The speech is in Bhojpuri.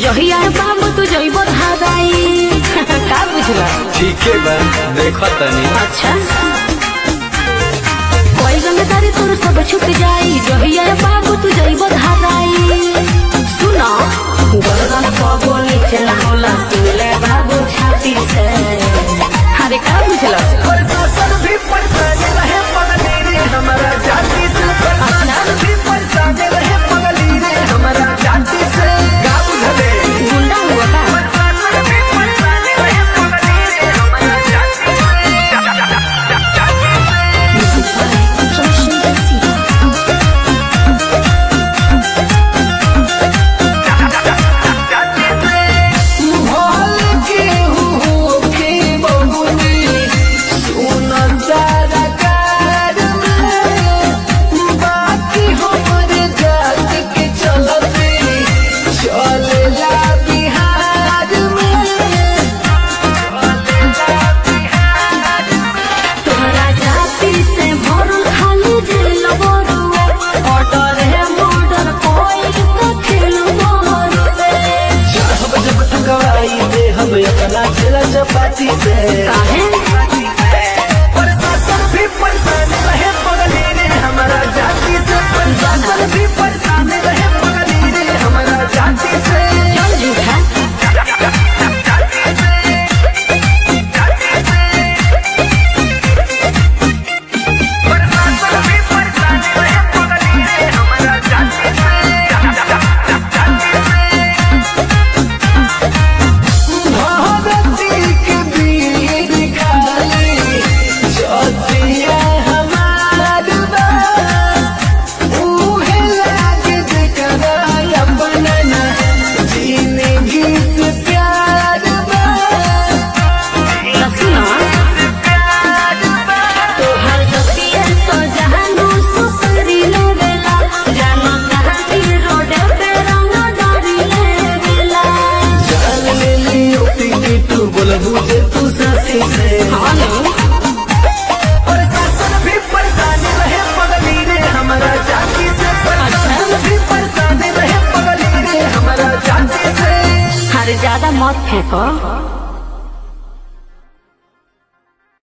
जहिया बाबू तू जइबो धाराई का बुझला ठीक है बा देखो तनी अच्छा कोई जिम्मेदारी तोर सब छूट जाई जहिया बाबू तू जइबो धाराई सुनो गर्दन को लिखला होला सुले बाबू छाती से अरे का बुझला प्रशासन भी परेशान रहे पगली रे हमारा जाति से प्रशासन भी परेशान रहे पगली रे हमारा जाति से का बुझले गुंडा हुआ का प्रशासन भी परेशान रहे पगली रे हमारा जाति चपाती से प्रशासन भी परेशान रहे पगली रे हमारा जाति से प्रशासन भी परेशान रहे पगली रे हमारा जाति से चल झूठा प्रशासन भी परेशान रहे पगली रे हमारा जाति से मुझे तू साथी से प्रशासन भी परेशान रहे पगली रे हमारा जाति से प्रशासन भी परेशान रहे पगली रे हमारा जाति से हर ज्यादा मत फेंको